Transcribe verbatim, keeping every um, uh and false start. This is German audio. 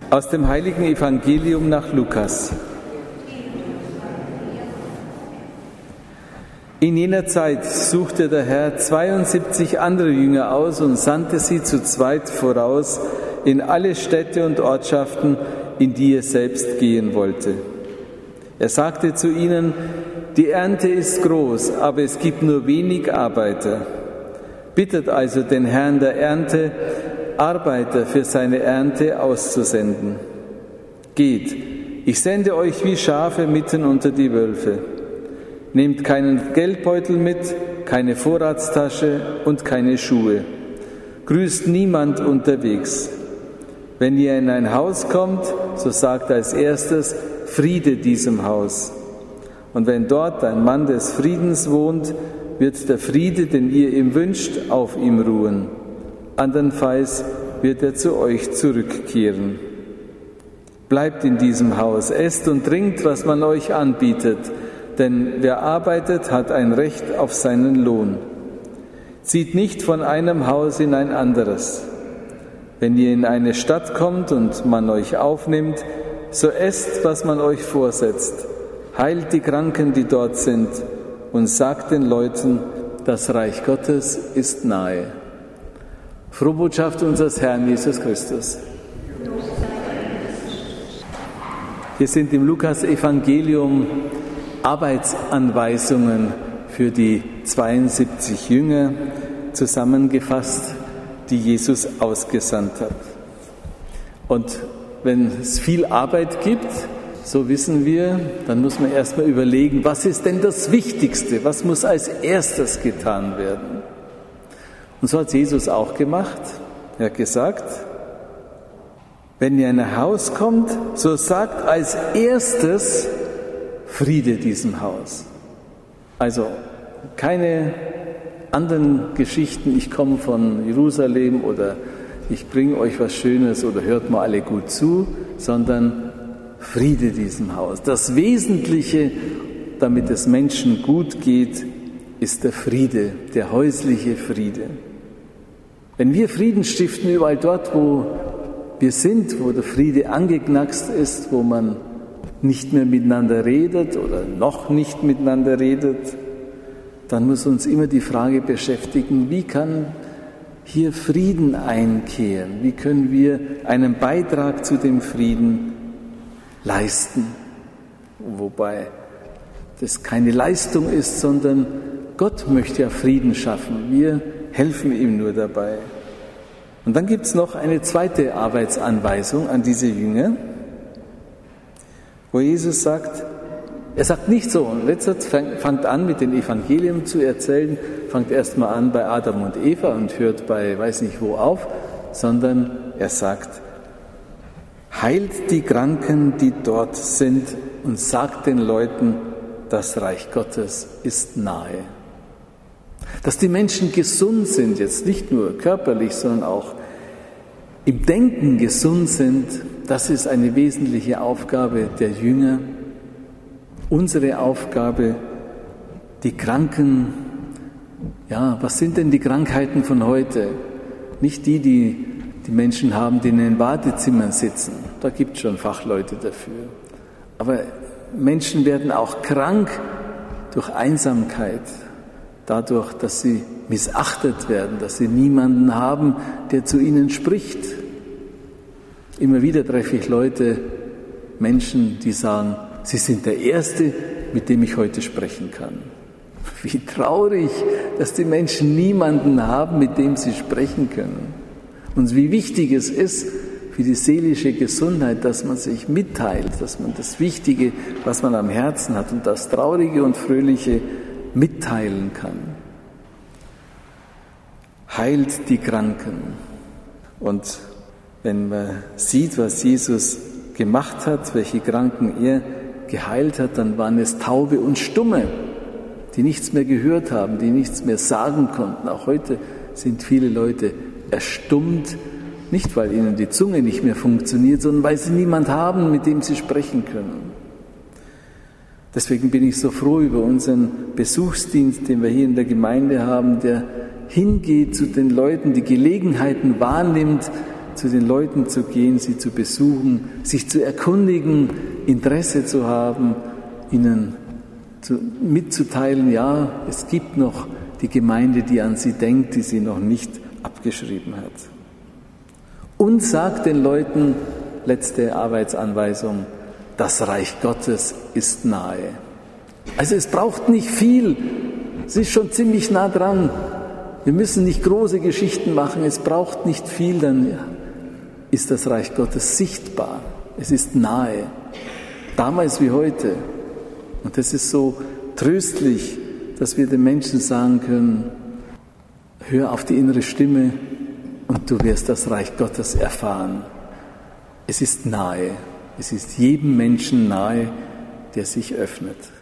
Aus dem heiligen Evangelium nach Lukas. In jener Zeit suchte der Herr zweiundsiebzig andere Jünger aus und sandte sie zu zweit voraus in alle Städte und Ortschaften, in die er selbst gehen wollte. Er sagte zu ihnen: Die Ernte ist groß, aber es gibt nur wenig Arbeiter. Bittet also den Herrn der Ernte, Arbeiter für seine Ernte auszusenden. Geht, ich sende euch wie Schafe mitten unter die Wölfe. Nehmt keinen Geldbeutel mit, keine Vorratstasche und keine Schuhe. Grüßt niemand unterwegs. Wenn ihr in ein Haus kommt, so sagt als erstes: Friede diesem Haus. Und wenn dort ein Mann des Friedens wohnt, wird der Friede, den ihr ihm wünscht, auf ihm ruhen. Andernfalls wird er zu euch zurückkehren. Bleibt in diesem Haus, esst und trinkt, was man euch anbietet, denn wer arbeitet, hat ein Recht auf seinen Lohn. Zieht nicht von einem Haus in ein anderes. Wenn ihr in eine Stadt kommt und man euch aufnimmt, so esst, was man euch vorsetzt. Heilt die Kranken, die dort sind, und sagt den Leuten, das Reich Gottes ist nahe. Frohe Botschaft unseres Herrn Jesus Christus. Wir sind im Lukas-Evangelium Arbeitsanweisungen für die zweiundsiebzig Jünger zusammengefasst, die Jesus ausgesandt hat. Und wenn es viel Arbeit gibt, so wissen wir, dann muss man erstmal überlegen, was ist denn das Wichtigste, was muss als erstes getan werden? Und so hat Jesus auch gemacht. Er hat gesagt, wenn ihr in ein Haus kommt, so sagt als erstes Friede diesem Haus. Also keine anderen Geschichten, ich komme von Jerusalem oder ich bringe euch was Schönes oder hört mal alle gut zu, sondern Friede diesem Haus. Das Wesentliche, damit es Menschen gut geht, ist der Friede, der häusliche Friede. Wenn wir Frieden stiften, überall dort, wo wir sind, wo der Friede angeknackst ist, wo man nicht mehr miteinander redet oder noch nicht miteinander redet, dann muss uns immer die Frage beschäftigen, wie kann hier Frieden einkehren? Wie können wir einen Beitrag zu dem Frieden leisten? Wobei das keine Leistung ist, sondern Gott möchte ja Frieden schaffen. Wir helfen ihm nur dabei. Und dann gibt es noch eine zweite Arbeitsanweisung an diese Jünger, wo Jesus sagt, er sagt nicht so, und jetzt fangt an mit den Evangelien zu erzählen, fangt erstmal an bei Adam und Eva und hört bei weiß nicht wo auf, sondern er sagt, heilt die Kranken, die dort sind, und sagt den Leuten, das Reich Gottes ist nahe. Dass die Menschen gesund sind, jetzt nicht nur körperlich, sondern auch im Denken gesund sind, das ist eine wesentliche Aufgabe der Jünger. Unsere Aufgabe, die Kranken, ja, was sind denn die Krankheiten von heute? Nicht die, die die Menschen haben, die in den Wartezimmern sitzen. Da gibt es schon Fachleute dafür. Aber Menschen werden auch krank durch Einsamkeit, dadurch, dass sie missachtet werden, dass sie niemanden haben, der zu ihnen spricht. Immer wieder treffe ich Leute, Menschen, die sagen, sie sind der Erste, mit dem ich heute sprechen kann. Wie traurig, dass die Menschen niemanden haben, mit dem sie sprechen können. Und wie wichtig es ist für die seelische Gesundheit, dass man sich mitteilt, dass man das Wichtige, was man am Herzen hat und das Traurige und Fröhliche mitteilen kann. Heilt die Kranken. Und wenn man sieht, was Jesus gemacht hat, welche Kranken er geheilt hat, dann waren es Taube und Stumme, die nichts mehr gehört haben, die nichts mehr sagen konnten. Auch heute sind viele Leute erstummt, nicht weil ihnen die Zunge nicht mehr funktioniert, sondern weil sie niemand haben, mit dem sie sprechen können. Deswegen bin ich so froh über unseren Besuchsdienst, den wir hier in der Gemeinde haben, der hingeht zu den Leuten, die Gelegenheiten wahrnimmt, zu den Leuten zu gehen, sie zu besuchen, sich zu erkundigen, Interesse zu haben, ihnen zu, mitzuteilen, ja, es gibt noch die Gemeinde, die an sie denkt, die sie noch nicht abgeschrieben hat. Und sagt den Leuten, letzte Arbeitsanweisung, das Reich Gottes ist nahe. Also es braucht nicht viel, es ist schon ziemlich nah dran. Wir müssen nicht große Geschichten machen, es braucht nicht viel, dann ist das Reich Gottes sichtbar. Es ist nahe, damals wie heute. Und das ist so tröstlich, dass wir den Menschen sagen können, hör auf die innere Stimme und du wirst das Reich Gottes erfahren. Es ist nahe, es ist jedem Menschen nahe, der sich öffnet.